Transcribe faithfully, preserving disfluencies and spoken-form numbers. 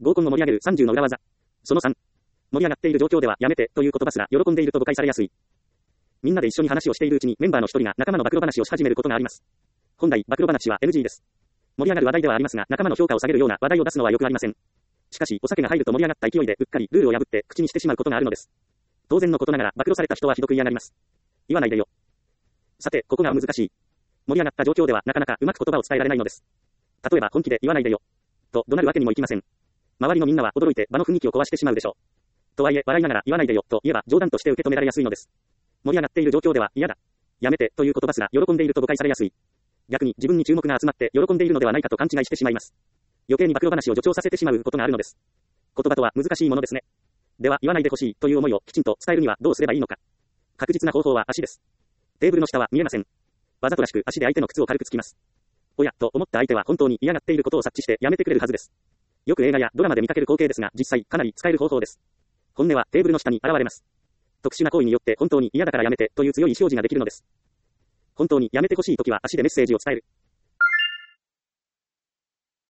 合コンを盛り上げるさんじゅうの裏技。そのさん。盛り上がっている状況ではやめてという言葉すら喜んでいると誤解されやすい。みんなで一緒に話をしているうちにメンバーの一人が仲間の暴露話をし始めることがあります。本来、暴露話は エヌジー です。盛り上がる話題ではありますが、仲間の評価を下げるような話題を出すのはよくありません。しかし、お酒が入ると盛り上がった勢いでうっかりルールを破って口にしてしまうことがあるのです。当然のことながら暴露された人はひどく嫌がります。言わないでよ。さて、ここが難しい。盛り上がった状況ではなかなかうまく言葉を伝えられないのです。例えば本気で言わないでよ。と怒鳴るわけにもいきません。周りのみんなは驚いて場の雰囲気を壊してしまうでしょう。とはいえ、笑いながら言わないでよと言えば冗談として受け止められやすいのです。盛り上がっている状況では嫌だ。やめてという言葉すら喜んでいると誤解されやすい。逆に自分に注目が集まって喜んでいるのではないかと勘違いしてしまいます。余計に暴露話を助長させてしまうことがあるのです。言葉とは難しいものですね。では言わないでほしいという思いをきちんと伝えるにはどうすればいいのか。確実な方法は足です。テーブルの下は見えません。わざとらしく足で相手の靴を軽くつきます。おや、と思った相手は本当に嫌がっていることを察知してやめてくれるはずです。よく映画やドラマで見かける光景ですが、実際かなり使える方法です。本音はテーブルの下に現れます。特殊な行為によって本当に嫌だからやめてという強い意思表示ができるのです。本当にやめてほしいときは足でメッセージを伝える。